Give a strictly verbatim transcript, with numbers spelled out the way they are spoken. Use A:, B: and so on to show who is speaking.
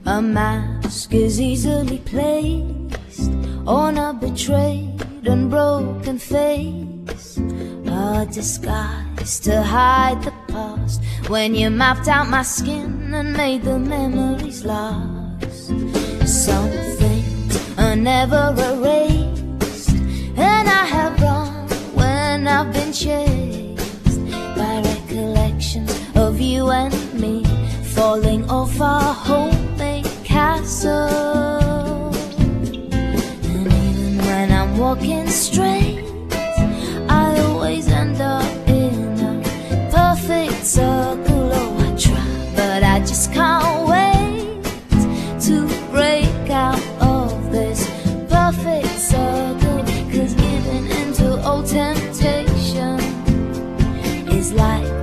A: A mask is easily placed on a betrayed and broken face, a disguise to hide the past. When you mapped out my skin and made the memories last, some things are never erased, and I have run when I've been chased by recollections of you and me falling off our homemade castle. And even when I'm walking straight, I always end up in a perfect circle. Oh, I try, but I just can't wait to break out of this perfect circle. 'Cause giving into old temptation is like